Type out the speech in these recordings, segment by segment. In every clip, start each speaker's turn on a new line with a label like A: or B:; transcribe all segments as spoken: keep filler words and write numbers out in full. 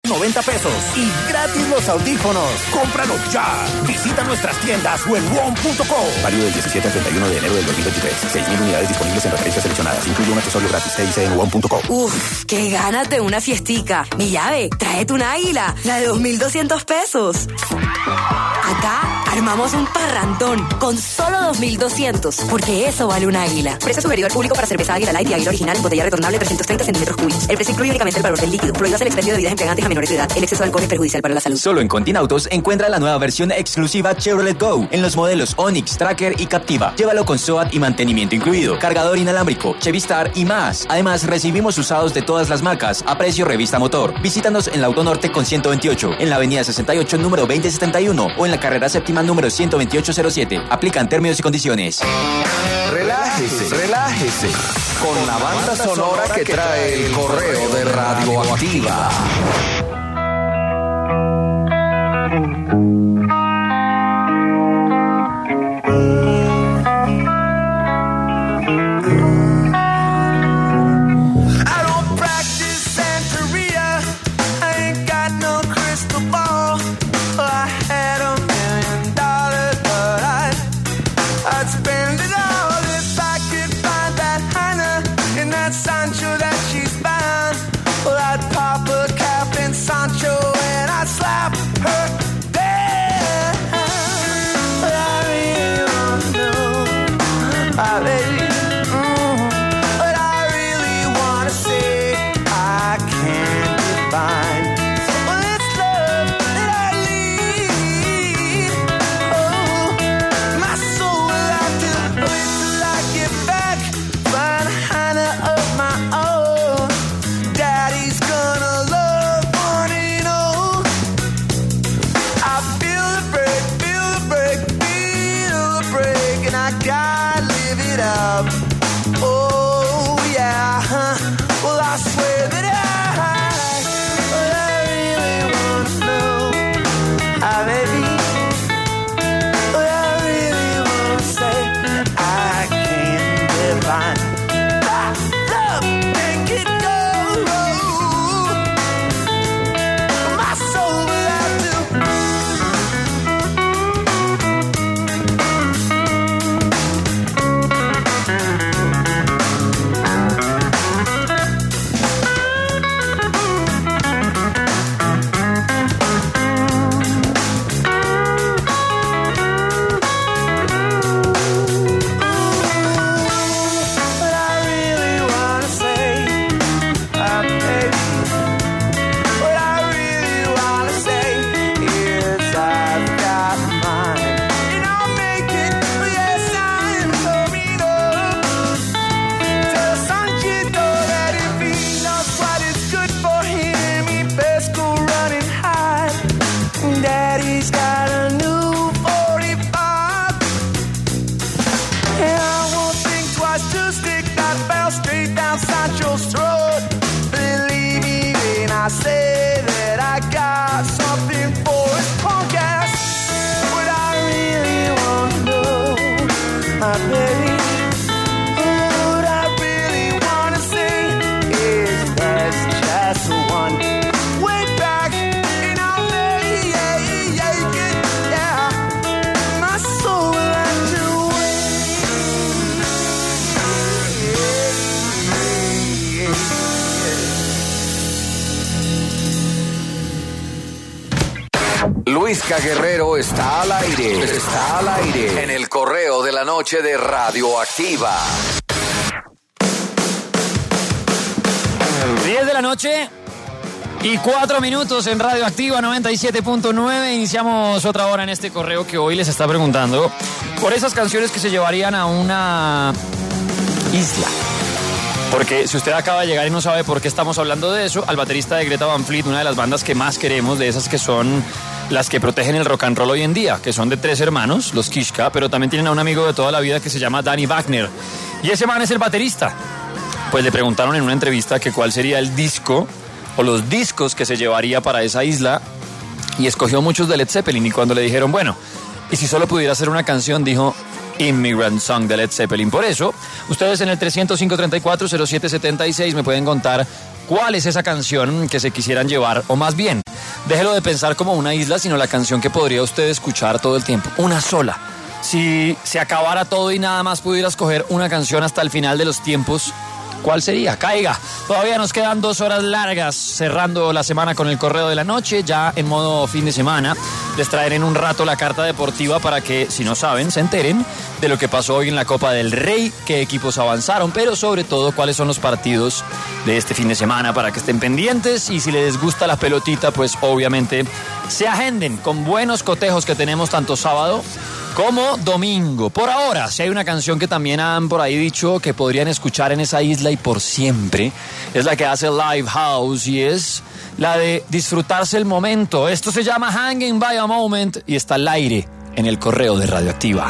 A: noventa pesos y gratis los audífonos. ¡Cómpralos ya! Visita nuestras tiendas o en W O M punto com. Válido del diecisiete al treinta y uno de enero del dos mil veintitrés. seis mil unidades disponibles en referencias seleccionadas. Incluye un accesorio gratis. T I C en W O M punto com.
B: Uf, qué ganas de una fiestica. Mi llave, tráete un águila, la de dos mil doscientos pesos. Acá armamos un parrandón con solo dos mil doscientos, porque eso vale un águila. Precio sugerido al público para cerveza Águila Light y Águila Original, botella retornable trescientos treinta centímetros cúbicos. El precio incluye únicamente el valor del líquido. Prohíbas el expendio de bebidas embriagantes a menores de edad. El exceso de alcohol es perjudicial para la salud.
C: Solo en Continautos encuentra la nueva versión exclusiva Chevrolet Go en los modelos Onix, Tracker y Captiva. Llévalo con S O A T y mantenimiento incluido, cargador inalámbrico, Chevy Star y más. Además, recibimos usados de todas las marcas a precio revista motor. Visítanos en la Autonorte con ciento veintiocho, en la avenida sesenta y ocho número veinte setenta y uno o en la carrera séptima número ciento veintiocho cero siete. Aplican términos y condiciones.
D: Relájese, relájese con la banda sonora que trae el correo de Radioactiva. Luisca Guerrero está al aire, está al aire en el correo de la noche de Radioactiva.
E: diez de la noche y cuatro minutos en Radioactiva noventa y siete punto nueve. Iniciamos otra hora en este correo que hoy les está preguntando por esas canciones que se llevarían a una isla. Porque si usted acaba de llegar y no sabe por qué estamos hablando de eso, al baterista de Greta Van Fleet, una de las bandas que más queremos, de esas que son las que protegen el rock and roll hoy en día, que son de tres hermanos, los Kishka, pero también tienen a un amigo de toda la vida que se llama Danny Wagner. Y ese man es el baterista. Pues le preguntaron en una entrevista que cuál sería el disco o los discos que se llevaría para esa isla, y escogió muchos de Led Zeppelin. Y cuando le dijeron, bueno, y si solo pudiera hacer una canción, dijo Immigrant Song de Led Zeppelin. Por eso, ustedes en el trescientos cinco, treinta y cuatro, cero siete setenta y seis me pueden contar ¿Cuál es esa canción que se quisieran llevar? O más bien, déjelo de pensar como una isla, sino la canción que podría usted escuchar todo el tiempo. Una sola. Si se acabara todo y nada más pudiera escoger una canción hasta el final de los tiempos, ¿cuál sería? Caiga. Todavía nos quedan dos horas largas cerrando la semana con el Correo de la Noche, ya en modo fin de semana. Les traeré en un rato la carta deportiva para que, si no saben, se enteren de lo que pasó hoy en la Copa del Rey, qué equipos avanzaron, pero sobre todo cuáles son los partidos de este fin de semana para que estén pendientes y si les gusta la pelotita, pues obviamente se agenden con buenos cotejos que tenemos tanto sábado como domingo. Por ahora, si hay una canción que también han por ahí dicho que podrían escuchar en esa isla y por siempre, es la que hace Lifehouse y es la de disfrutarse el momento. Esto se llama Hanging by a Moment y está al aire en el Correo de Radioactiva.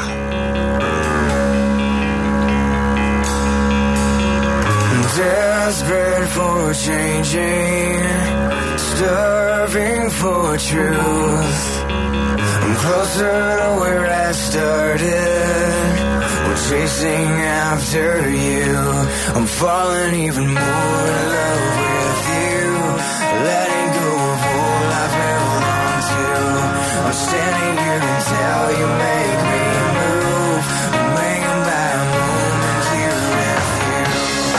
F: Desperate for changing, starving for truth. I'm closer to where I started. We're chasing after you. I'm falling even more in love with you. Letting go of all I've held on to. I'm standing here until you make me move. I'm hanging by a moment here with you.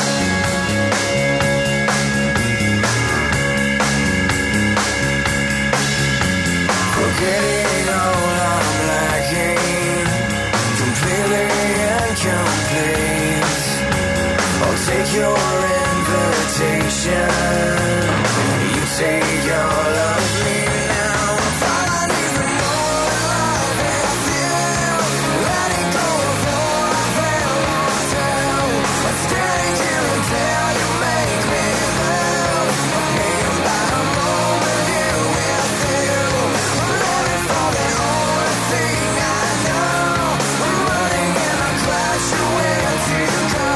F: Forgetting take your invitation. You take all of me now. I'm falling even more in love with you. Letting go of all I've held on to. I'm standing here until you make me move. I'm hanging by a moment here with you. I'm living for the only thing I know. I'm running and I clash away until you go.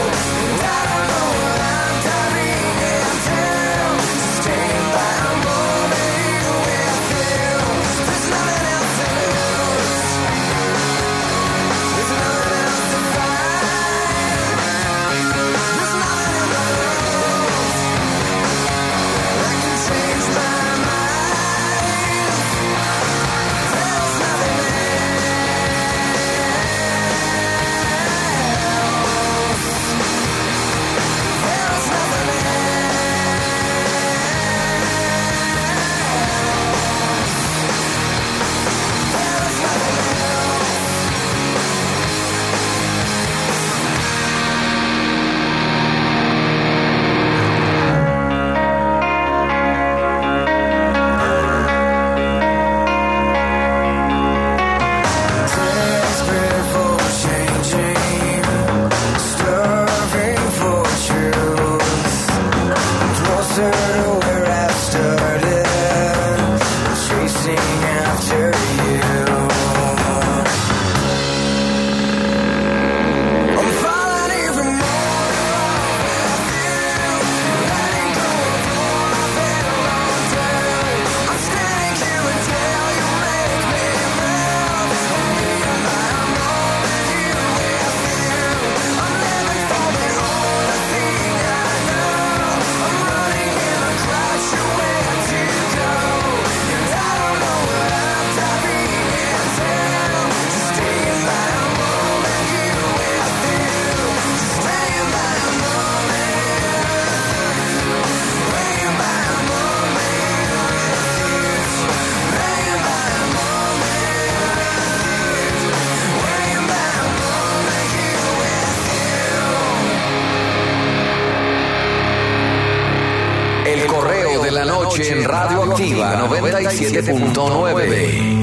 D: En Radioactiva noventa y siete punto nueve.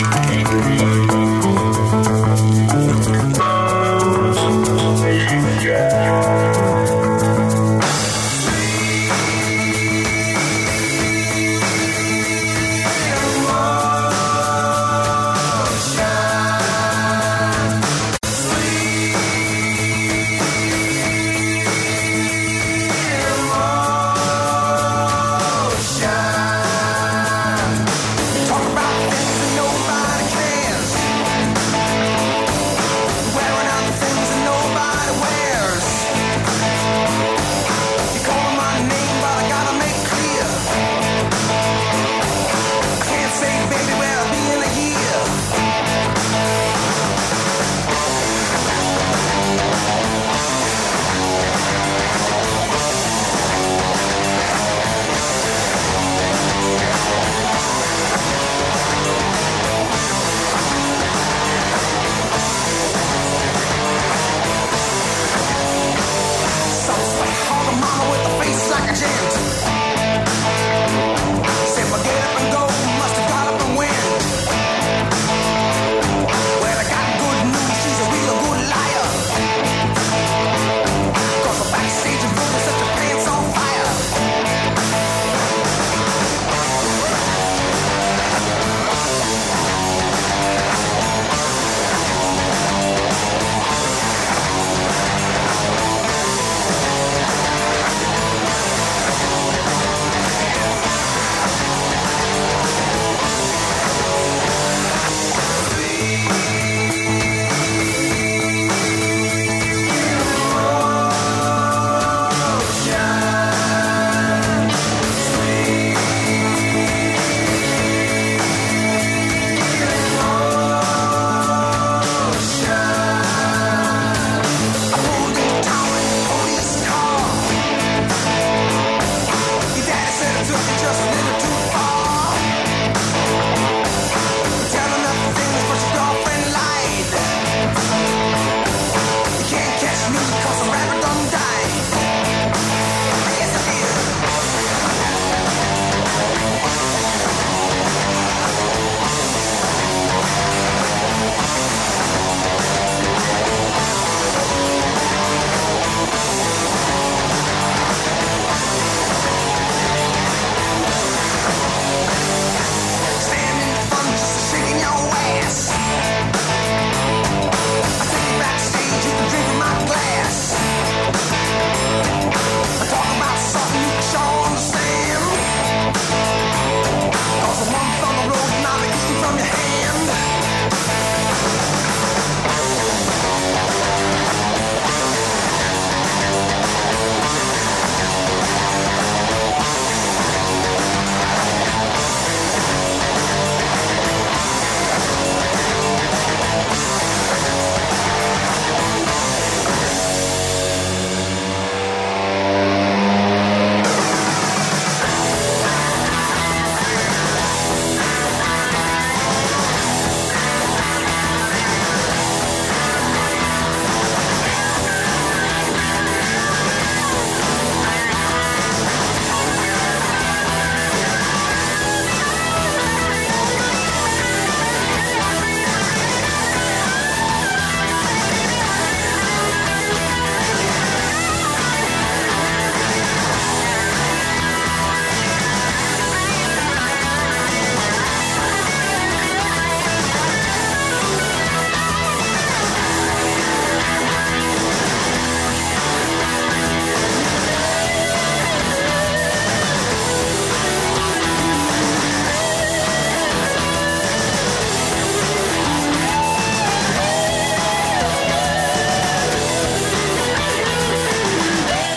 F: Yeah.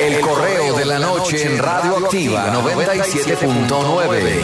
D: El correo de la noche en Radio Activa noventa y siete punto nueve.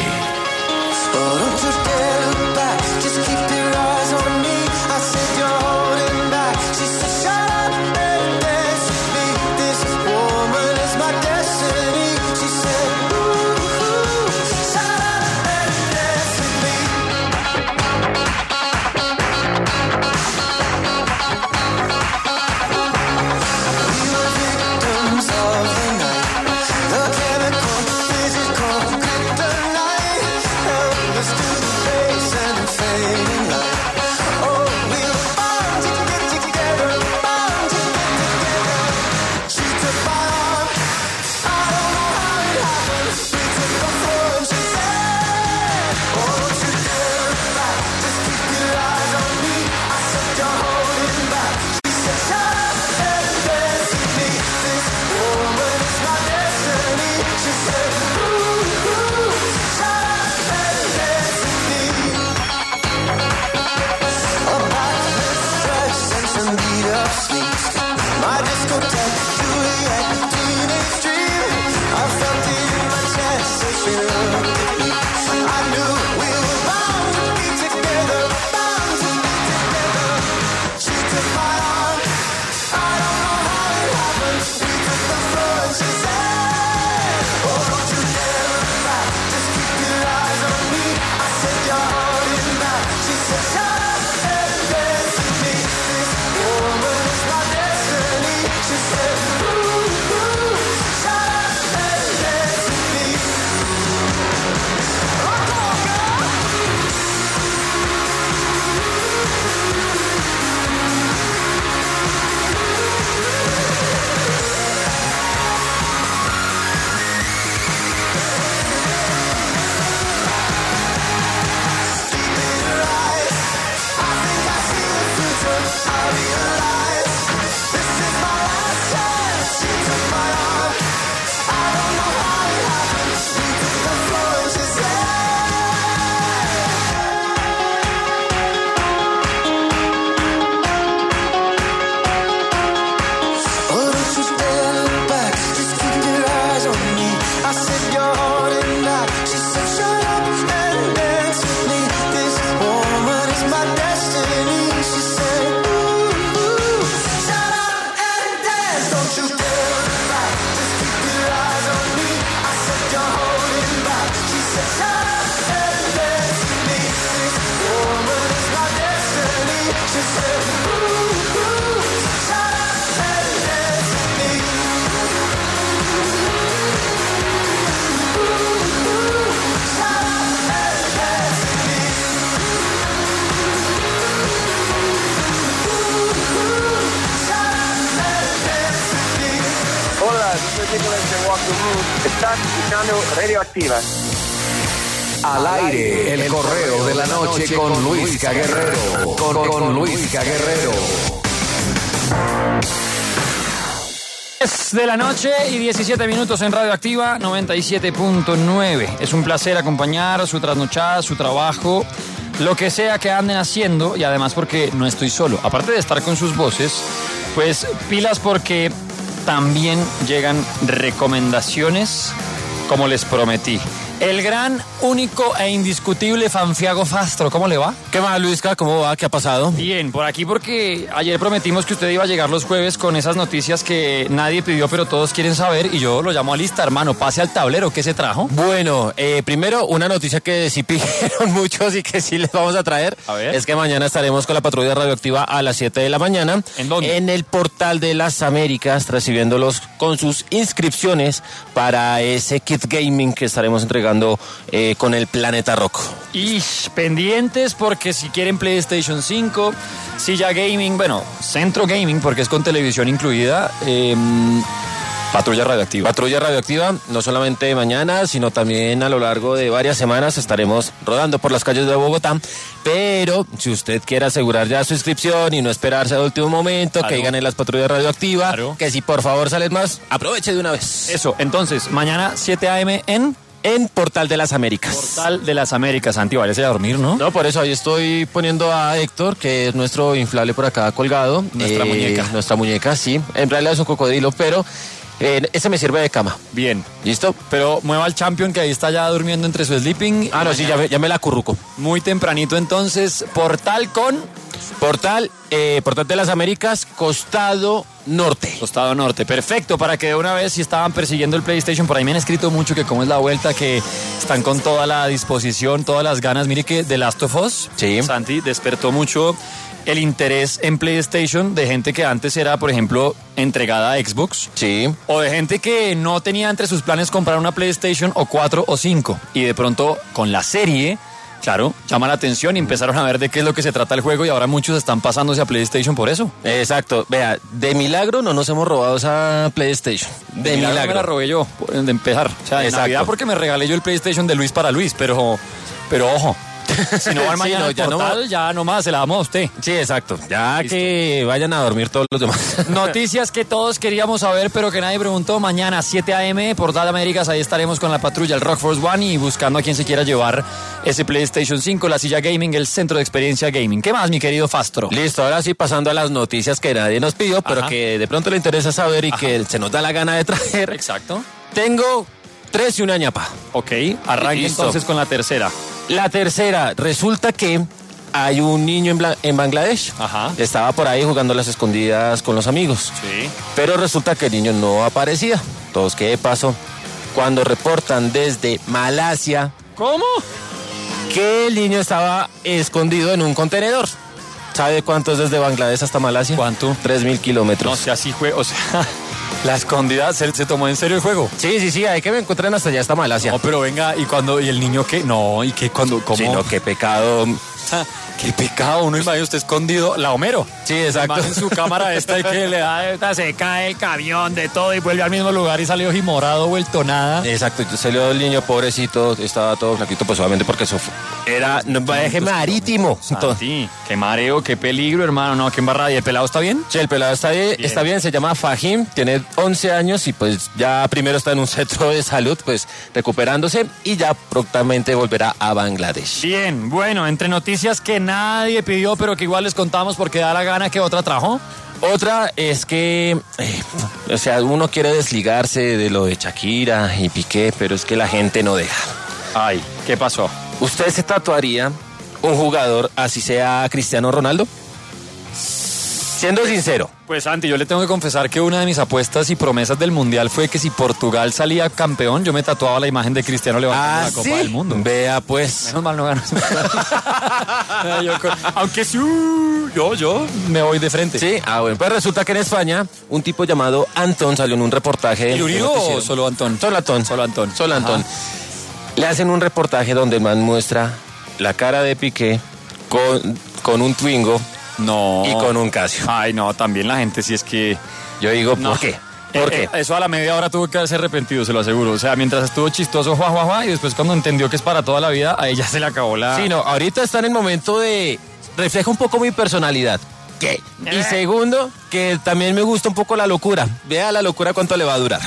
G: Estás escuchando Radioactiva.
D: Al aire, el correo de la noche con Luisca Guerrero. Con, con Luisca Guerrero.
E: Es de la noche y diecisiete minutos en Radioactiva noventa y siete punto nueve. Es un placer acompañar su trasnochada, su trabajo, lo que sea que anden haciendo, y además porque no estoy solo. Aparte de estar con sus voces, pues pilas porque también llegan recomendaciones como les prometí. El gran, único e indiscutible Fanfiago Fastro, ¿cómo le va?
H: ¿Qué más, Luisca? ¿Cómo va? ¿Qué ha pasado?
E: Bien, por aquí porque ayer prometimos que usted iba a llegar los jueves con esas noticias que nadie pidió pero todos quieren saber, y yo lo llamo a lista, hermano, pase al tablero, ¿qué se trajo?
H: Bueno, eh, primero una noticia que sí pidieron muchos y que sí les vamos a traer.
E: A ver.
H: Es que mañana estaremos con la patrulla radioactiva a las siete de la mañana.
E: ¿En dónde?
H: En el Portal de las Américas, recibiéndolos con sus inscripciones para ese kit gaming que estaremos entregando eh, con el Planeta Rock.
E: Y pendientes porque si quieren PlayStation cinco, silla gaming, bueno, centro gaming porque es con televisión incluida, eh, patrulla radioactiva.
H: Patrulla radioactiva, no solamente mañana, sino también a lo largo de varias semanas estaremos rodando por las calles de Bogotá. Pero si usted quiere asegurar ya su inscripción y no esperarse al último momento, claro, que digan en las patrullas radioactivas, claro, que si por favor salen más, aproveche de una vez.
E: Eso, entonces, mañana siete a eme en...
H: En Portal de las Américas.
E: Portal de las Américas, Santi, váyase a dormir, ¿no?
H: No, por eso ahí estoy poniendo a Héctor, que es nuestro inflable por acá colgado.
E: Nuestra
H: eh,
E: muñeca.
H: Nuestra muñeca, sí. En realidad es un cocodrilo, pero Eh, ese me sirve de cama.
E: Bien.
H: ¿Listo?
E: Pero mueva al champion que ahí está ya durmiendo entre su sleeping.
H: Ah, no, sí, ya me, ya me la curruco.
E: Muy tempranito entonces, portal con...
H: Portal, eh, Portal de las Américas, costado norte.
E: Costado norte, perfecto, para que de una vez si estaban persiguiendo el PlayStation, por ahí me han escrito mucho que cómo es la vuelta, que están con toda la disposición, todas las ganas. Mire que The Last of Us,
H: sí.
E: Santi, despertó mucho el interés en PlayStation de gente que antes era, por ejemplo, entregada a Xbox.
H: Sí.
E: O de gente que no tenía entre sus planes comprar una PlayStation o cuatro o cinco. Y de pronto con la serie... Claro, llama la atención y empezaron a ver de qué es lo que se trata el juego y ahora muchos están pasándose a PlayStation por eso.
H: Exacto, vea, de milagro no nos hemos robado esa PlayStation. De, de milagro.
E: milagro. Me la robé yo, de empezar. O sea, de
H: Exacto.
E: Navidad porque me regalé yo el PlayStation de Luis para Luis, pero, pero ojo. Si no van mañana
H: sí, no,
E: al
H: ya
E: portal,
H: no,
E: ya nomás se la damos a usted.
H: Sí, exacto. Ya
E: Listo.
H: Que vayan a dormir todos los demás.
E: Noticias que todos queríamos saber, pero que nadie preguntó. Mañana, siete a eme, Portal Américas, ahí estaremos con la patrulla, el Rock Force One, y buscando a quien se quiera llevar ese PlayStation cinco, la silla gaming, el centro de experiencia gaming. ¿Qué más, mi querido Fastro?
H: Listo, ahora sí pasando a las noticias que nadie nos pidió, pero
E: Ajá.
H: que de pronto le interesa saber y
E: Ajá.
H: que se nos da la gana de traer.
E: Exacto.
H: Tengo tres y una ñapa.
E: Ok, arranque
H: Listo.
E: entonces con la tercera.
H: La tercera, resulta que hay un niño en, Bla- en Bangladesh.
E: Ajá.
H: Estaba por ahí jugando las escondidas con los amigos.
E: Sí.
H: Pero resulta que el niño no aparecía. Todos, ¿qué pasó? Cuando reportan desde Malasia
E: ¿Cómo?
H: que el niño estaba escondido en un contenedor. ¿Sabe cuánto es desde Bangladesh hasta Malasia?
E: ¿Cuánto?
H: Tres mil kilómetros.
E: No sé, así fue, o sea, la escondida, ¿se, se tomó en serio el juego?
H: Sí, sí, sí, hay que me encuentren hasta allá, hasta Malasia.
E: No, pero venga, ¿y cuando y el niño qué? No, ¿y qué cuando cómo?
H: Sí, no, qué pecado.
E: Qué pecado, uno imagina usted escondido, la Homero.
H: Sí, exacto.
E: En su cámara esta y que le da esta, se cae el camión de todo y vuelve al mismo lugar y salió morado, vuelto nada.
H: Exacto, y salió el niño pobrecito, estaba todo flaquito, pues obviamente porque eso fue- era no, viaje marítimo. Entonces,
E: Sí, qué mareo, qué peligro, hermano, no, qué embarrada. ¿Y el pelado está bien?
H: sí, el pelado está bien,
E: Bien.
H: está bien, se llama Fahim, tiene once años y pues ya primero está en un centro de salud, pues recuperándose y ya prontamente volverá a Bangladesh.
E: Bien, bueno, entre noticias que nadie pidió, pero que igual les contamos porque da la gana, que otra trajo.
H: Otra es que, eh, o sea, uno quiere desligarse de lo de Shakira y Piqué, pero es que la gente no deja.
E: Ay, ¿qué pasó?
H: ¿Usted se tatuaría un jugador así sea Cristiano Ronaldo? Siendo sincero.
E: Pues Santi, yo le tengo que confesar que una de mis apuestas y promesas del Mundial fue que si Portugal salía campeón, yo me tatuaba la imagen de Cristiano levantando
H: Ah,
E: la Copa
H: ¿sí?
E: del Mundo.
H: Vea pues.
E: Menos mal no gano. Yo con- Aunque sí, uh, yo, yo me voy de frente.
H: Sí, ah bueno, pues resulta que en España un tipo llamado Antón salió en un reportaje.
E: ¿Y Uribe
H: de noticiero.
E: o solo Antón?
H: Solo Antón.
E: Solo Antón.
H: Solo Antón.
E: Ajá.
H: Le hacen un reportaje donde el man muestra la cara de Piqué con, con un Twingo
E: No.
H: y con un Casio.
E: Ay, no, también la gente sí es que...
H: Yo digo,
E: No.
H: ¿por qué? ¿Por
E: Eh,
H: qué?
E: eh, eso a la media hora tuvo que haberse arrepentido, se lo aseguro. O sea, mientras estuvo chistoso, juá, juá, juá, y después cuando entendió que es para toda la vida, a ella se le acabó la...
H: Sí, no, ahorita está en el momento de... Refleja un poco mi personalidad. ¿Qué? Y segundo, que también me gusta un poco la locura. Vea la locura cuánto le va a durar.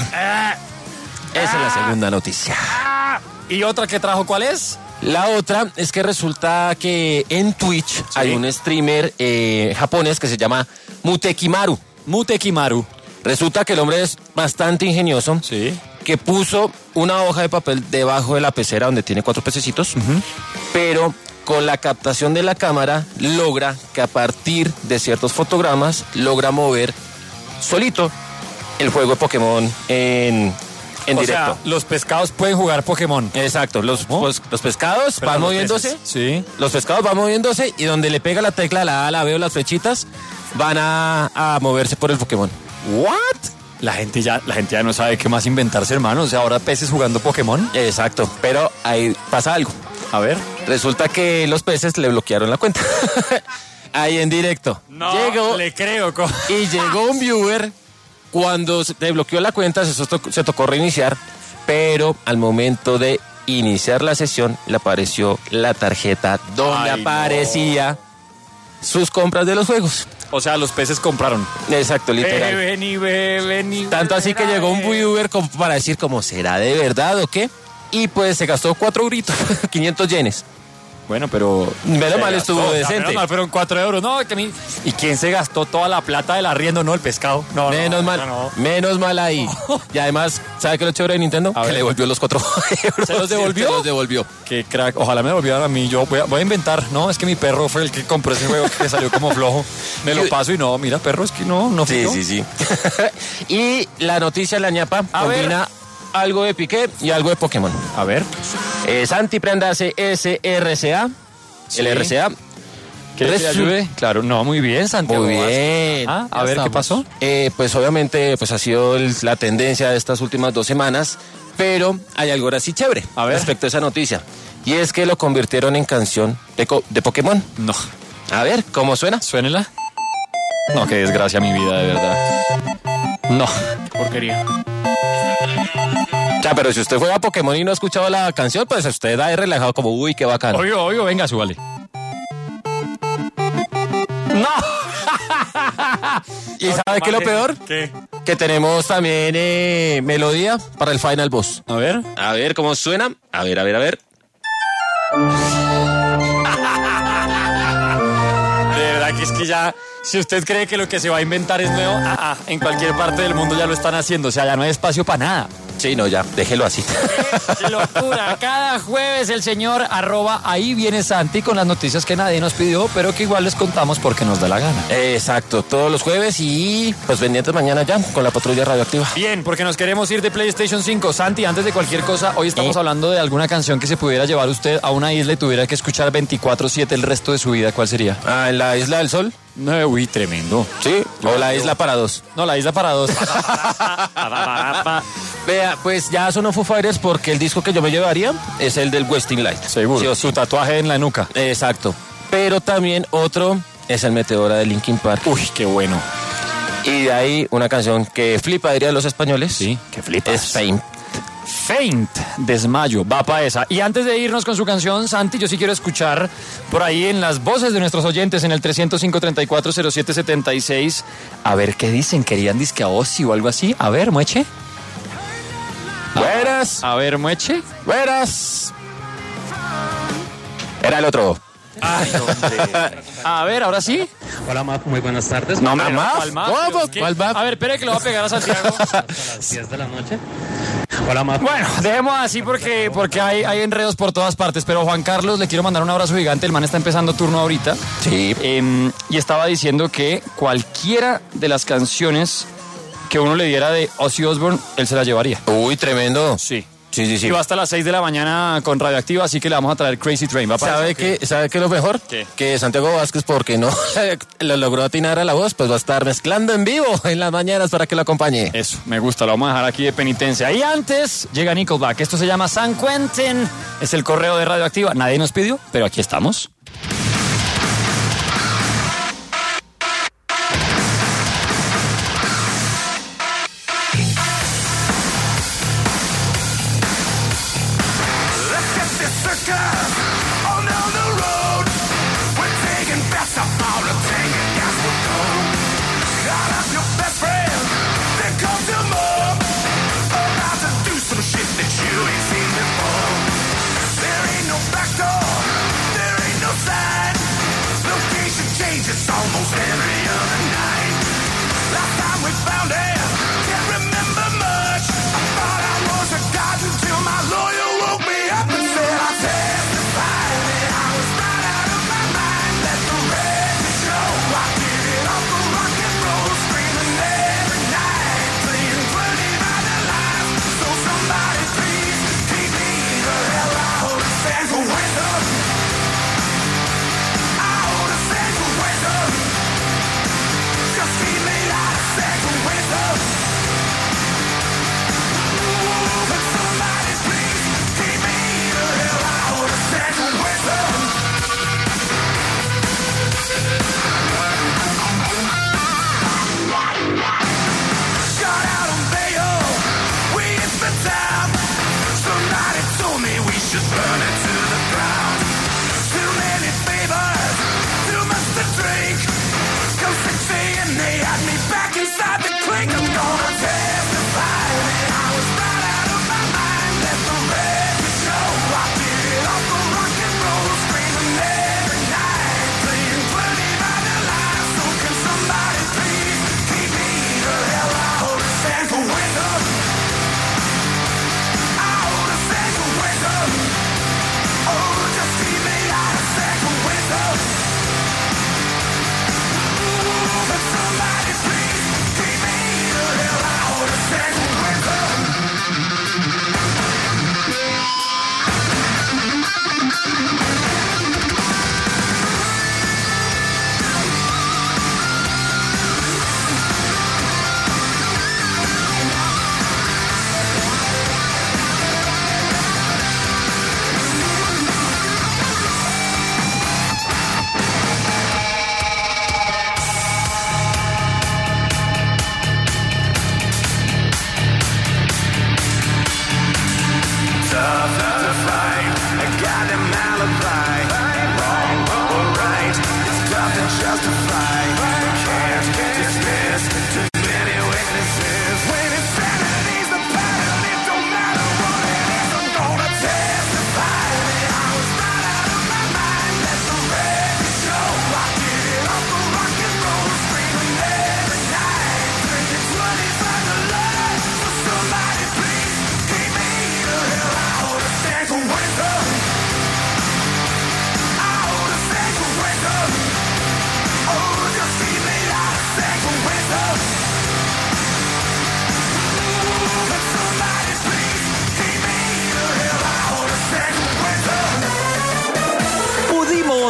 H: Esa es la segunda noticia.
E: ¿Y otra que trajo cuál es?
H: La otra es que resulta que en Twitch hay un streamer eh, japonés que se llama Mutekimaru.
E: Mutekimaru.
H: Resulta que el hombre es bastante ingenioso.
E: Sí.
H: Que puso una hoja de papel debajo de la pecera donde tiene cuatro pececitos, pero con la captación de la cámara logra que a partir de ciertos fotogramas logra mover solito el juego de Pokémon en, en
E: o
H: directo.
E: sea, los pescados pueden jugar Pokémon.
H: Exacto, los,
E: ¿Cómo?
H: pues, los pescados
E: Pero
H: van
E: los
H: moviéndose.
E: peces, sí.
H: Los pescados van moviéndose y donde le pega la tecla, la A, la B o las flechitas, van a, a moverse por el Pokémon.
E: ¿What? La gente ya, la gente ya no sabe qué más inventarse, hermano. O sea, ahora peces jugando Pokémon.
H: Exacto, pero ahí pasa algo.
E: A ver.
H: Resulta que los peces le bloquearon la cuenta. Ahí en directo. Llegó
E: le creo. co-
H: y llegó un viewer. Cuando se le bloqueó la cuenta, se, to- se tocó reiniciar. Pero al momento de iniciar la sesión, le apareció la tarjeta donde
E: Ay,
H: aparecía sus compras de los juegos.
E: O sea, los peces compraron.
H: Exacto, literal.
E: Ven y ve, ven y
H: Tanto así que llegó un viewer como para decir como, ¿será de verdad o qué? Y pues se gastó cuatro euritos, quinientos yenes.
E: Bueno, pero...
H: Menos mal estuvo
E: gastó,
H: decente.
E: Menos mal fueron cuatro euros. No, que mi... ¿Y quién se gastó toda la plata del arriendo? No, el pescado. No,
H: menos
E: no,
H: mal,
E: no, no.
H: menos mal ahí. Y además, ¿sabe qué es lo chévere de Nintendo?
E: A
H: que
E: ver.
H: le devolvió los cuatro euros.
E: ¿Se los devolvió?
H: Se los devolvió.
E: Qué crack. Ojalá me devolvieran a mí. Yo voy a, voy a inventar. No, es que mi perro fue el que compró ese juego que salió como flojo. Me lo paso y no, mira, perro, es que no, no fui
H: Sí,
E: yo.
H: sí, sí. Y la noticia, la ñapa,
E: A
H: combina
E: ver.
H: algo de Piqué y algo de Pokémon.
E: A ver.
H: Eh, Santi Prenda hace S R C A.
E: Sí.
H: El R C A.
E: ¿Quieres que te ayude? Claro, no, muy bien, Santiago.
H: Muy bien.
E: Ah, a
H: Ya
E: ver,
H: estamos.
E: ¿qué pasó?
H: Eh, pues obviamente pues ha sido el- la tendencia de estas últimas dos semanas, pero hay algo ahora sí chévere
E: A ver.
H: respecto a esa noticia. Y es que lo convirtieron en canción de, co- de Pokémon.
E: No.
H: A ver, ¿cómo suena?
E: Suénela. No, qué desgracia mi vida, de verdad. No. Porquería.
H: O sea, pero si usted juega a Pokémon y no ha escuchado la canción, pues usted da de relajado como, uy, qué bacano.
E: Oigo, oigo, venga, súbale. ¡No!
H: ¿Y sabe qué es lo peor?
E: ¿Qué?
H: Que tenemos también eh, melodía para el Final Boss.
E: A ver.
H: A ver cómo suena. A ver, a ver, a ver.
E: De verdad que es que ya, si usted cree que lo que se va a inventar es nuevo, ah, ah, en cualquier parte del mundo ya lo están haciendo. O sea, ya no hay espacio para nada.
H: Sí, no, ya, déjelo así.
E: ¡Qué locura! Cada jueves el señor arroba ahí viene Santi con las noticias que nadie nos pidió, pero que igual les contamos porque nos da la gana.
H: Exacto, todos los jueves y pues pendientes mañana ya con la patrulla radioactiva.
E: Bien, porque nos queremos ir de PlayStation cinco. Santi, antes de cualquier cosa, hoy estamos
H: ¿Eh?
E: hablando de alguna canción que se pudiera llevar usted a una isla y tuviera que escuchar veinticuatro siete el resto de su vida. ¿Cuál sería?
H: Ah, ¿en la Isla del Sol?
E: No, uy, tremendo.
H: Sí, o la Isla para dos.
E: No, la isla para dos.
H: Vea, pues ya sonó Foo Fighters porque el disco que yo me llevaría es el del Westing Light.
E: Seguro.
H: Sí o
E: Su
H: sí.
E: tatuaje en la nuca.
H: Exacto. Pero también otro es el Meteora de Linkin Park.
E: Uy, qué bueno.
H: Y de ahí una canción que flipa, dirían los españoles.
E: Sí, que flipas.
H: Es Fame.
E: Faint, desmayo, va para esa. Y antes de irnos con su canción, Santi, yo sí quiero escuchar por ahí en las voces de nuestros oyentes en el trescientos cinco, treinta y cuatro, cero siete setenta y seis. A ver qué dicen, querían disque a Ozzy o algo así. A ver, Mueche.
H: Buenas,
E: A ver, Mueche.
H: buenas. Era el otro.
E: Ay, hombre. A ver, ahora sí.
I: Hola, Maf, muy buenas tardes.
E: No, hombre, no,
H: ¿Maf?
E: ¿cuál Maf?
H: ¿Cómo?
E: Es que-
H: ¿Cuál Maf?
E: A ver, espere que lo va a pegar a Santiago.
I: A las diez de la noche. Hola, Maf.
E: Bueno, dejemos así porque, porque hay, hay enredos por todas partes. Pero Juan Carlos, le quiero mandar un abrazo gigante. El man está empezando turno ahorita.
H: Sí.
E: Eh, y estaba diciendo que cualquiera de las canciones que uno le diera de Ozzy Osbourne, él se la llevaría.
H: Uy, tremendo.
E: Sí.
H: Sí, sí, sí.
E: Y va hasta las seis de la mañana con Radioactiva, así que le vamos a traer Crazy Train. ¿Va para
H: ¿Sabe
E: eso o qué?
H: qué, ¿Sabe qué es lo mejor?
E: ¿Qué?
H: Que Santiago Vázquez, porque no lo logró atinar a la voz, pues va a estar mezclando en vivo en las mañanas para que lo acompañe.
E: Eso, me gusta, lo vamos a dejar aquí de penitencia. Y antes llega Nickelback. Esto se llama San Quentin. Es el correo de Radioactiva. Nadie nos pidió, pero aquí estamos.
F: Let's get this circus on down the road. We're taking bets about a tank and gas will go. Call up your best friend, then come to more. About to do some shit that you ain't seen before. There ain't no back door, there ain't no sign. Location changes almost every other night. Last time we found him, can't remember much. I thought I was a god until my lawyer woke me up and said I testified that I was right out of my mind. Let the record show I did it off the rock and roll, screaming every night, playing twenty by the lights. So somebody please keep me the hell out of San Quentin. Out of San Quentin. Just keep me out of San Quentin. But somebody please keep me the hell out of San Quentin. Got out on bail, we hit the town. Somebody told me we should burn it to the ground. Too many favors, too much to drink. Come six a.m. they had me back inside the clink. I'm gonna testify that I was right out of my mind. Let the record show I did it off the rock and roll, screaming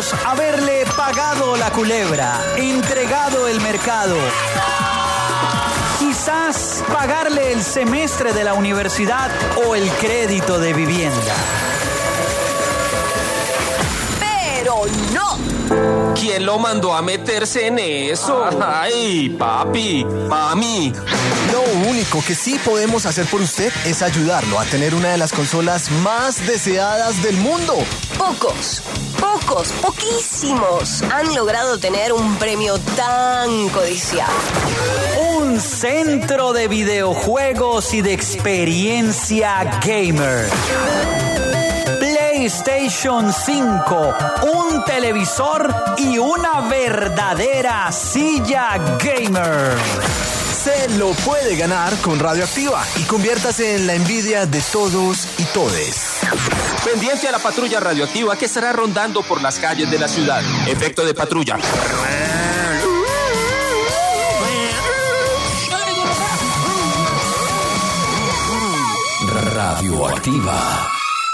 J: años haberle pagado la culebra, entregado el mercado. Quizás pagarle el semestre de la universidad o el crédito de vivienda.
K: Pero no.
L: ¿Quién lo mandó a meterse en eso? Ay, papi, mami.
M: Lo único que sí podemos hacer por usted es ayudarlo a tener una de las consolas más deseadas del mundo.
K: Pocos, pocos, poquísimos han logrado tener un premio tan codiciado.
J: Un centro de videojuegos y de experiencia gamer. PlayStation cinco, un televisor y una verdadera silla gamer.
M: Se lo puede ganar con Radioactiva y conviértase en la envidia de todos y todes.
L: Pendiente a la patrulla radioactiva que estará rondando por las calles de la ciudad. Efecto de patrulla.
D: Radioactiva.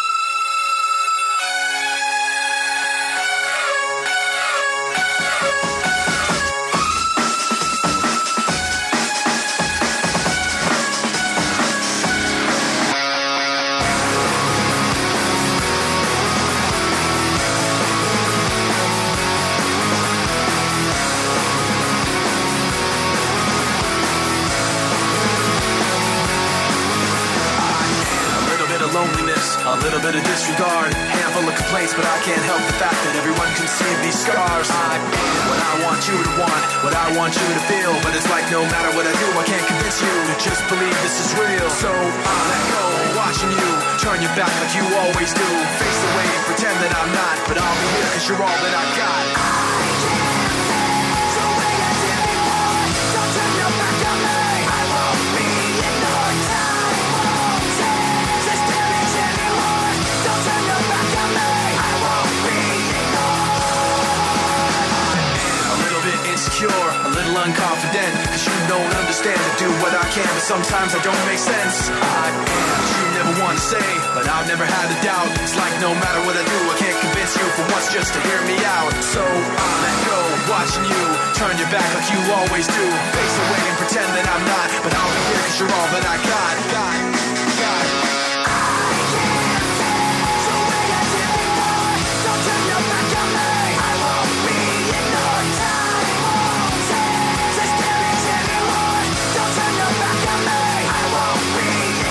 F: A little bit of disregard, handful of complaints, but I can't help the fact that everyone can see these scars. I am what I want you to want, what I want you to feel, but it's like no matter what I do, I can't convince you to just believe this is real. So I let go, watching you turn your back like you always do. Face away and pretend that I'm not, but I'll be here 'cause you're all that I got. I can't face the way I did before. Don't turn your back on me. I won't be ignored. Time won't change this damage anymore. Don't turn your back on me. I won't be ignored. I'm a little bit insecure, a little unconfident, 'cause you don't understand to do what I can, but sometimes I don't make sense. I am what you never want to say, but I've never had a doubt. It's like no matter what I do, I can't convince you for once just to hear me out. So I let go, watching you turn your back like you always do. Face away and pretend that I'm not, but I'll be here 'cause you're all that I got. Got, got. I can't face the way I did before. Don't turn your back on me. I won't be ignored. Time won't change this damage anymore. Don't turn your back on me. I won't be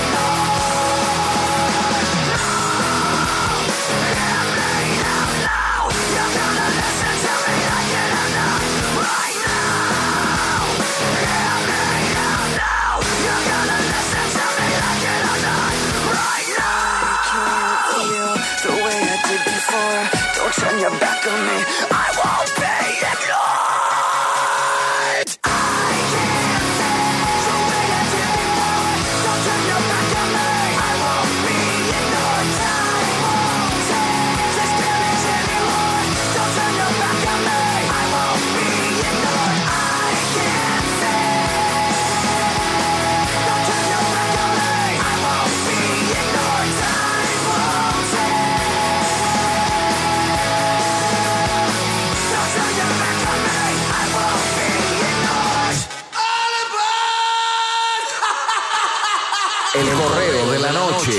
F: ignored. No, hear me out loud. You're gonna listen to me like it or not. Right now, hear me out loud. You're gonna listen to me like it or not. Right now. I can't feel the way I did before. Don't turn your back on me. I won't be ignored. I can't face the way I did before. Don't turn your back on me. I won't be ignored. Time won't change this damage anymore. Don't turn your back on me. I won't be ignored. I can't face. Don't turn your back on me. I won't be ignored. Time won't change. Don't turn your back on me. I won't be ignored. All aboard!
D: El correo de la noche.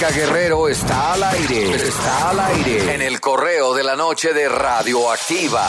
D: Luisca Guerrero está al aire. Está al aire en el correo de la noche de Radioactiva.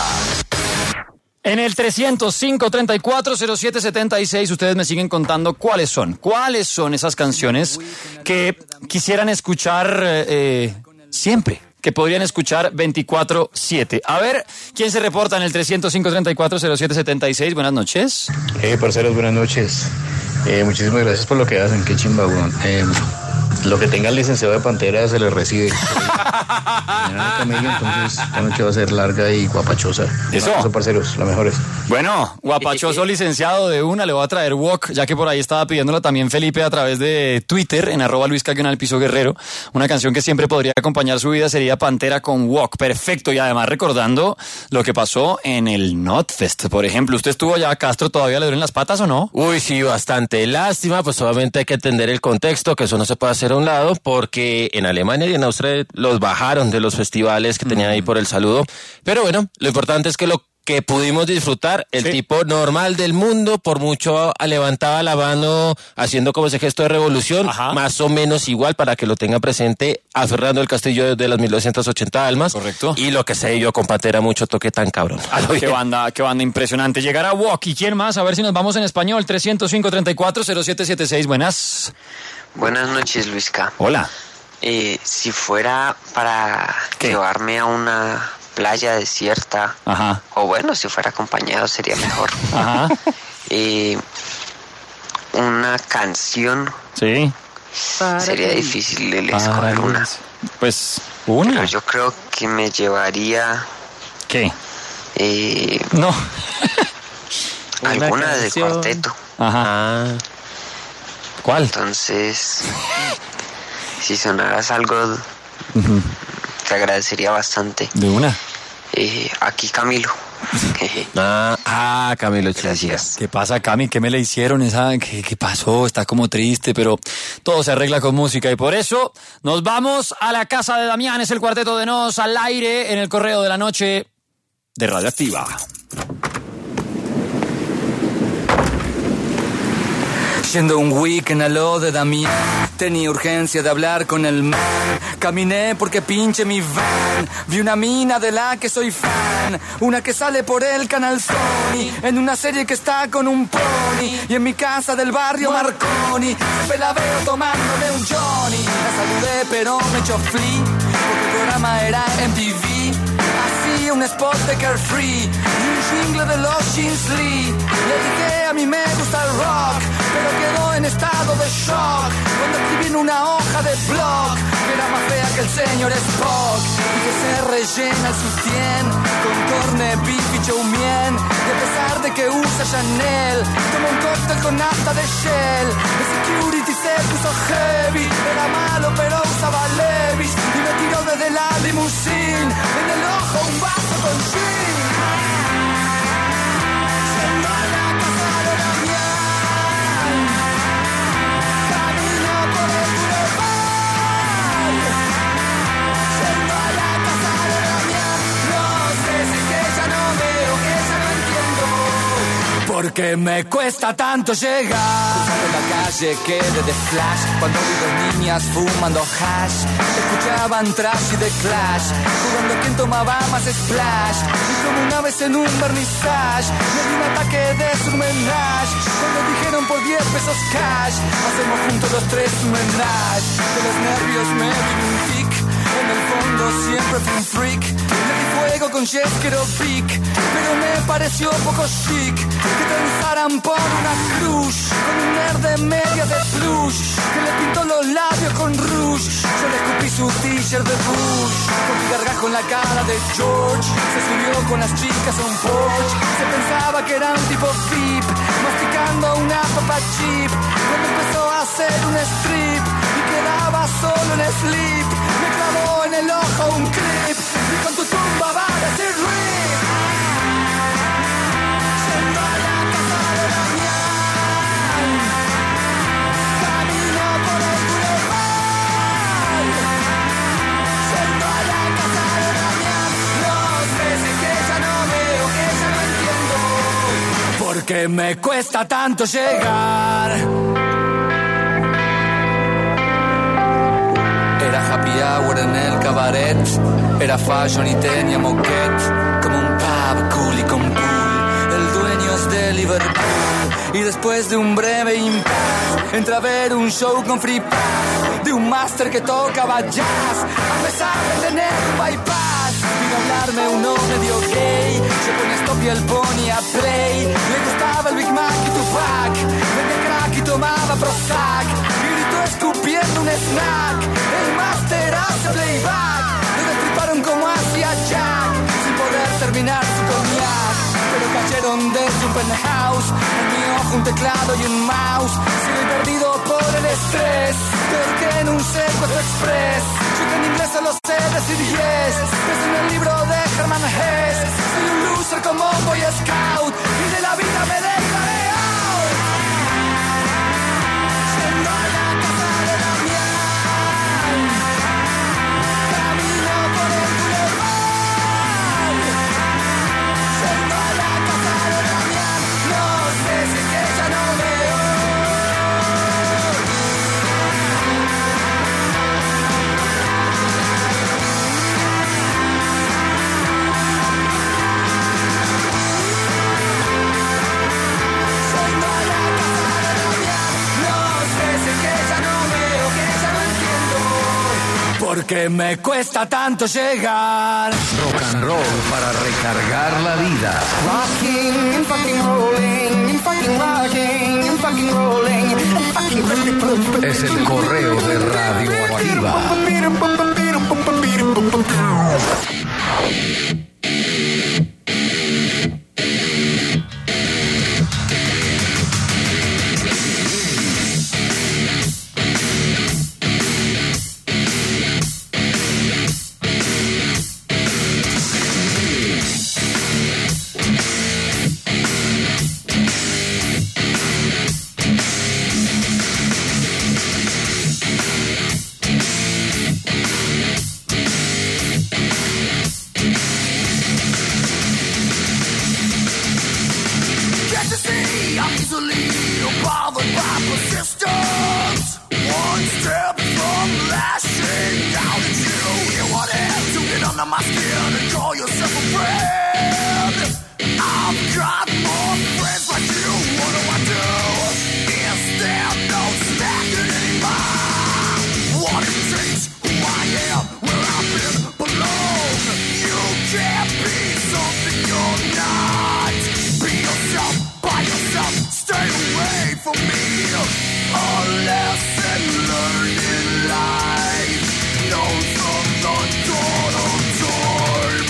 E: En el trescientos cinco, treinta y cuatro, cero siete setenta y seis ustedes me siguen contando cuáles son. ¿Cuáles son esas canciones que quisieran escuchar eh, siempre? Que podrían escuchar veinticuatro siete. A ver, ¿quién se reporta en el trescientos cinco, treinta y cuatro, cero siete setenta y seis? Buenas noches.
N: Eh, parceros, buenas noches. Eh, muchísimas gracias por lo que hacen, qué chimba, weón. Eh, lo que tenga el licenciado de Pantera se le recibe. Mañana camello, entonces la noche va a ser larga y guapachosa.
E: Eso.
N: Eso, parceros, las mejores.
E: Bueno, guapachoso licenciado de una, le voy a traer Walk, ya que por ahí estaba pidiéndola también Felipe a través de Twitter, en arroba Luis Caguional Piso Guerrero. Una canción que siempre podría acompañar su vida sería Pantera con Walk. Perfecto, y además recordando lo que pasó en el Notfest, por ejemplo. ¿Usted estuvo allá, Castro? ¿Todavía le duelen las patas o no?
H: Uy, sí, bastante. Lástima, pues obviamente hay que entender el contexto, que eso no se puede hacer a un lado, porque en Alemania y en Austria los bajaron de los festivales que tenían ahí por el saludo. Pero bueno, lo importante es que lo que pudimos disfrutar, el sí. tipo normal del mundo, por mucho levantaba la mano haciendo como ese gesto de revolución, Ajá. más o menos igual para que lo tenga presente a Fernando del Castillo de las mil doscientas ochenta almas.
E: Correcto.
H: Y lo que se dio con Pantera, mucho toque tan cabrón.
E: Qué banda, qué banda impresionante. Llegará Walk. ¿Y quién más? A ver si nos vamos en español. trescientos cinco, treinta y cuatro, cero siete setenta y seis. Buenas.
O: Buenas noches, Luisca.
E: Hola.
O: Eh, si fuera para ¿Qué? llevarme a una playa desierta,
E: Ajá.
O: o bueno, si fuera acompañado sería mejor.
E: Ajá.
O: Eh, una canción.
E: Sí.
O: Sería difícil de escoger una.
E: Pues una.
O: Pero yo creo que me llevaría.
E: ¿Qué?
O: Eh,
E: no.
O: alguna de cuarteto.
E: Ajá. ¿Cuál?
O: Entonces, si sonaras algo, uh-huh. te agradecería bastante.
E: ¿De una?
O: Eh, aquí Camilo.
H: ah, ah, Camilo,
O: gracias.
E: ¿Qué pasa, Cami? ¿Qué me le hicieron? Esa, ¿qué, ¿Qué pasó? Está como triste, pero todo se arregla con música. Y por eso nos vamos a la casa de Damián. Es el Cuarteto de Nos al aire en el correo de la noche de Radioactiva.
P: Yendo un weekend a lo de Damián, tenía urgencia de hablar con el man. Caminé porque pinche mi van. Vi una mina de la que soy fan, una que sale por el canal Sony, en una serie que está con un pony. Y en mi casa del barrio Marconi siempre la veo tomándole un Johnny. La saludé pero me echó flea, porque el programa era M T V. Hacía un spot de Carefree y un jingle de los Jeans Lee. Le dije a mí me gusta el rock, pero quedó en estado de shock cuando escribí en una hoja de blog que era más fea que el señor Spock y que se rellena el sustien con corned beef y chow mein. Y a pesar de que usa Chanel, toma un cóctel con nafta de Shell. El security se puso heavy, era malo pero usaba Levi's y me tiró desde la limusine en el ojo un vaso con gin. Yendo a la casa de Damián, camino por el boulevard. Yendo a la casa de Damián, no sé si que ya no veo, que ya no entiendo, porque me cuesta tanto llegar. Cruzando la calle quedé de flash cuando vi dos niñas fumando hash. Escuchaban trash y The Clash, jugando a quien tomaba más splash. Y como una vez en un vernissage me di un ataque de surmenage cuando dijeron por diez pesos cash hacemos juntos los tres un menage. De los nervios me di un tic, en el fondo siempre fui un freak. Le di fuego con Jeskero Peak, pero me pareció poco chic que transaran por una cruz con un nerd de media de plush que le pintó los labios con rouge. Yo le escupí su t-shirt de Bush con mi gargajo en la cara de George. Se subió con las chicas a un Porsche, se pensaba que era un tipo VIP masticando una papa chip cuando empezó a hacer un strip y quedaba solo en slip. Me clavó en el ojo un clip y con tu tumba va a decir rip. Yendo a la casa de Damián, camino por el boulevard. Yendo a la casa de Damián, no sé si que ya no veo, que ya no entiendo, porque me cuesta tanto llegar.
Q: happy hour en el cabaret. Era fashion y tenía moquette, como un pub cool y con pool. El dueño es de Liverpool. Y después de un breve impasse, entra a ver un show con free pass de un máster que tocaba jazz. A pesar de tener un bypass, vino a hablarme uno medio gay. Se ponía stop y el ponía play. Le gustaba el Big Mac y Tupac, vendía crack y tomaba Prozac. Y gritó escupiendo un snack. El máster hace playback. Le destriparon como hacía Jack, sin poder terminar su cognac. Pero cayeron desde un penthouse, en mi ojo un teclado y un mouse. Sigo perdido por el estrés, peor que en un secuestro express. Yo que en inglés solo sé decir yes, es en el libro de Herman Hesse. Soy un loser como Boy Scout y de la vida me dejaré out. Yendo a la casa de Damián, camino por el boulevard. Yendo a la casa de Damián, no sé si es que ya no veo. Yendo a la casa de Damián, no sé si es que ya no veo, que ya no entiendo. Porque me cuesta tanto llegar.
D: Rock and roll para recargar la vida.
P: Rocking and fucking rolling, and fucking rocking, and fucking rolling, and fucking
D: Es el correo de Radioactiva.
P: Get to see I'm easily bothered by persistence. One step from lashing down at you. You want it to get under my skin and call yourself a friend. I've got more friends like you. What do I do? Is there no standing anymore? What it takes, who I am, where I've been, belong. You can't be something you're not. Be yourself, by yourself, stay away from me. A lesson learned in life, known from the dawn of time.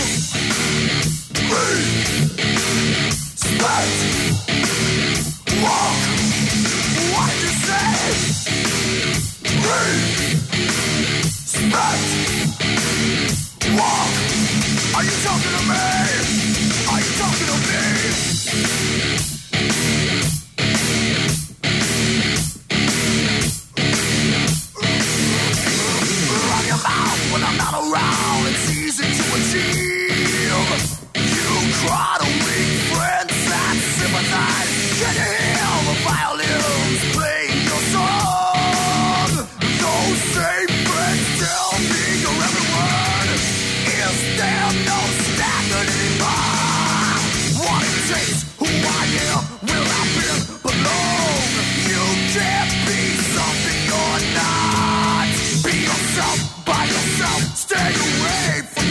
P: Hey, spend, walk, what did you say? Hey, spend, walk, are you talking to me? Are you talking to me? Run your mouth when I'm not around, it's easy to achieve. You cry to weak friends that sympathize. Can you hear the violins playing your song? Those same friends tell me you're every word. Is there no standard anymore? What it takes, who I am, where I've been, belong. You can't be something you're not. Be yourself, by yourself, stay away from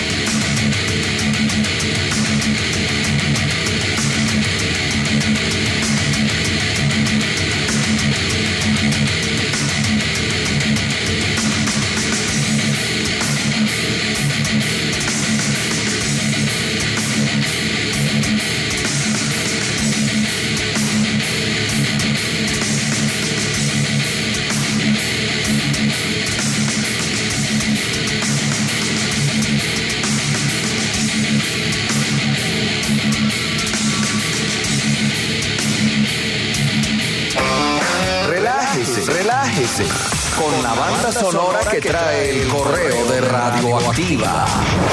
D: Relájese con la banda sonora que trae el correo de Radioactiva.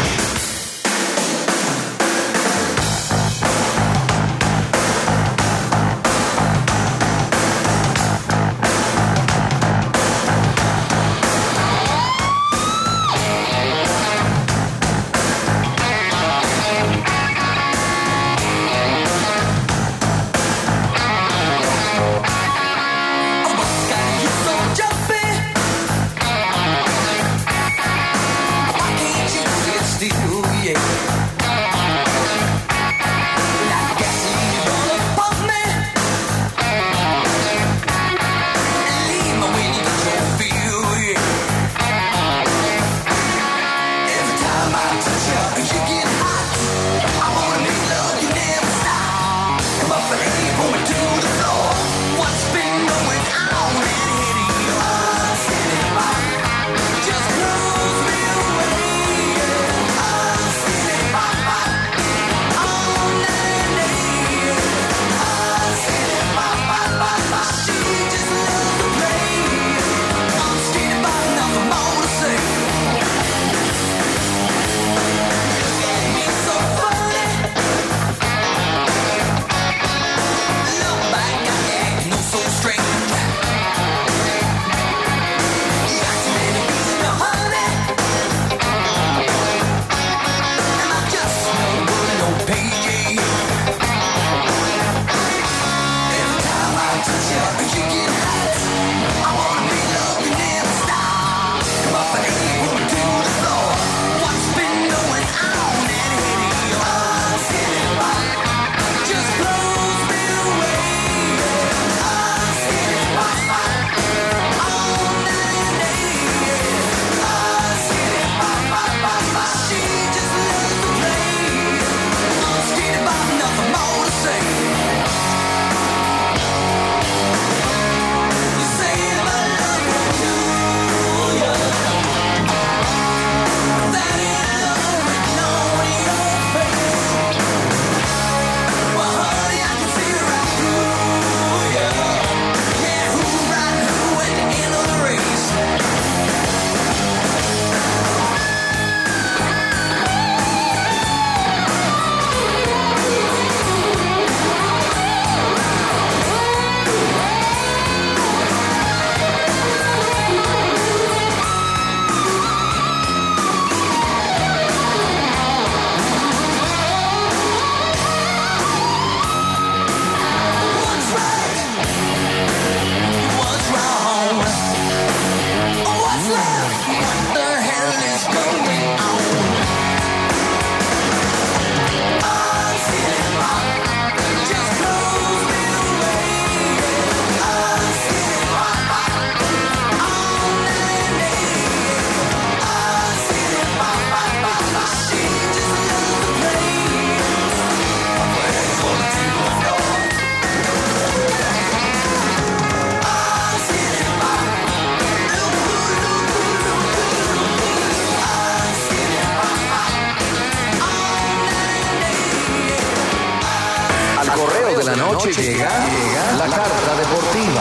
D: La noche llega, llega la carta deportiva.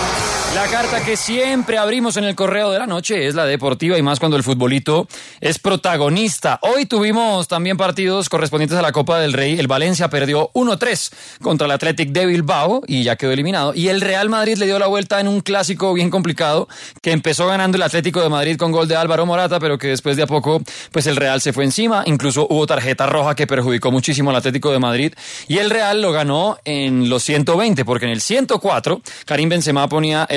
E: La carta que siempre abrimos en el correo de la noche es la deportiva y más cuando el futbolito es protagonista. Hoy tuvimos también partidos correspondientes a la Copa del Rey. El Valencia perdió uno tres contra el Athletic de Bilbao y ya quedó eliminado. Y el Real Madrid le dio la vuelta en un clásico bien complicado que empezó ganando el Atlético de Madrid con gol de Álvaro Morata, pero que después de a poco pues el Real se fue encima. Incluso hubo tarjeta roja que perjudicó muchísimo al Atlético de Madrid y el Real lo ganó en los ciento veinte porque en el ciento cuatro Karim Benzema ponía el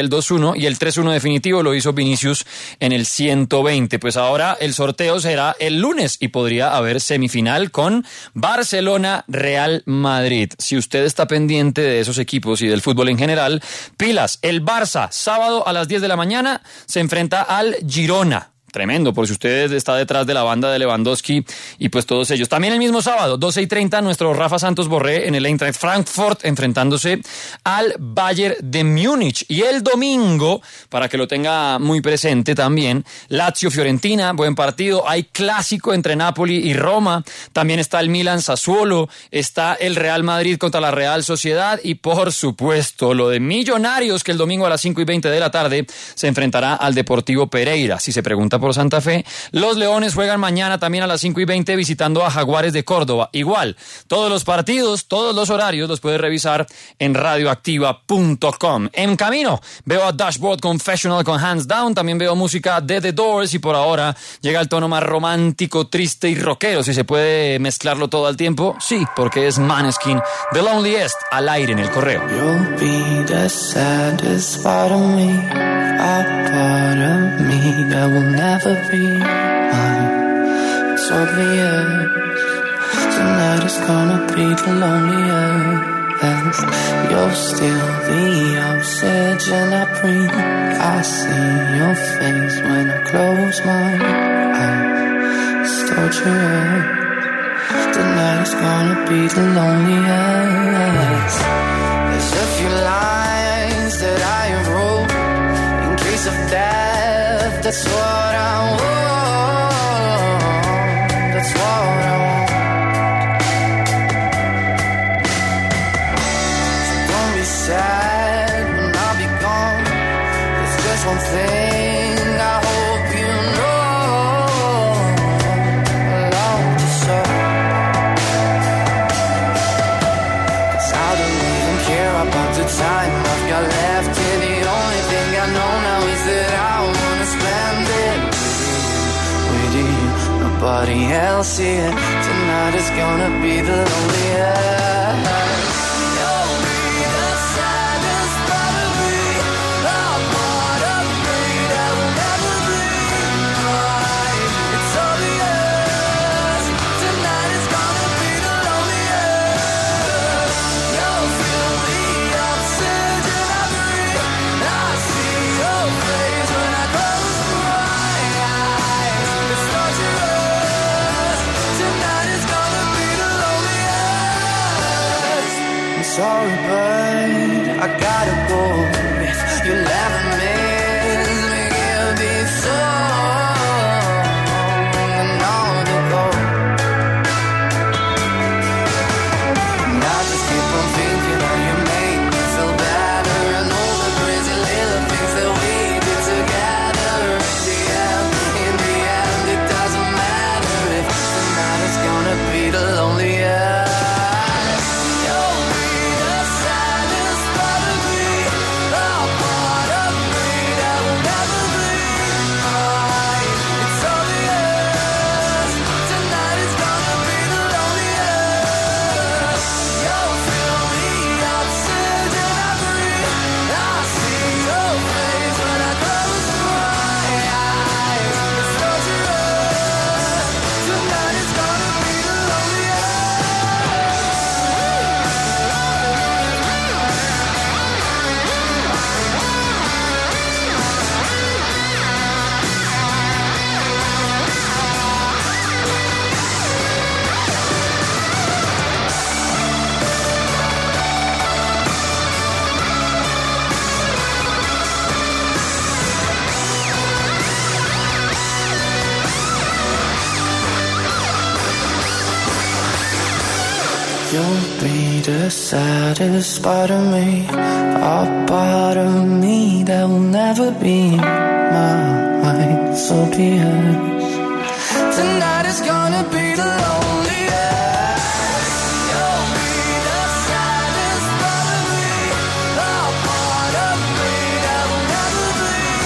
E: el dos uno y el tres uno definitivo lo hizo Vinicius en el ciento veinte. Pues ahora el sorteo será el lunes y podría haber semifinal con Barcelona-Real Madrid. Si usted está pendiente de esos equipos y del fútbol en general, pilas, el Barça, sábado a las diez de la mañana, se enfrenta al Girona. Tremendo, por si usted está detrás de la banda de Lewandowski y pues todos ellos. También el mismo sábado, doce y treinta, nuestro Rafa Santos Borré en el Eintracht Frankfurt enfrentándose al Bayern de Múnich. Y el domingo, para que lo tenga muy presente también, Lazio-Fiorentina, buen partido. Hay clásico entre Napoli y Roma. También está el Milan-Sassuolo, está el Real Madrid contra la Real Sociedad y por supuesto lo de Millonarios, que el domingo a las cinco y veinte de la tarde se enfrentará al Deportivo Pereira. Si se pregunta por Santa Fe, los Leones juegan mañana también a las cinco y veinte visitando a Jaguares de Córdoba. Igual, todos los partidos, todos los horarios los puedes revisar en radioactiva punto com. En camino veo a Dashboard Confessional con Hands Down, también veo música de The Doors y por ahora llega el tono más romántico, triste y rockero. Si se puede mezclarlo todo al tiempo, sí, porque es Maneskin, The Loneliest, al aire en el correo.
F: You'll be the saddest part of me, a part of me that will never Never be mine. It's obvious tonight is gonna be the loneliest. You're still the oxygen I breathe. I see your face when I close my eyes. It's torture. Tonight is gonna be the loneliest. There's a few lines that I have wrote in case of death. That's what I want. That's what I want. So don't be sad when I'll be gone. There's just one thing I hope you know. I love you so. 'Cause I don't even care about the time I've got left here. The only thing I know now is that I wanna spend it with you, nobody else here. Tonight is gonna be the loneliest. You'll be the saddest part of me, a part of me that will never be mine. It's obvious. Tonight is gonna be the loneliest. You'll feel the oxygen I breathe. I see your face when I close my eyes. It's torturous. Tonight is gonna be the loneliest. I'm sorry, but I gotta go. If you'll ever miss me, give me some. And all to go. And I just keep on thinking how you make me feel better. And all the crazy little things that we did together. In the end, in the end, it doesn't matter if tonight is gonna be the loneliest. You'll be the saddest part of me, a part of me that will never be mine. It's obvious. Tonight is gonna be the loneliest. You'll feel the oxygen I breathe. I see your face when I close my eyes. It's torturous. Tonight is gonna be the You'll be the saddest part of me, a part of me that will never be mine. So be it. Tonight is gonna be the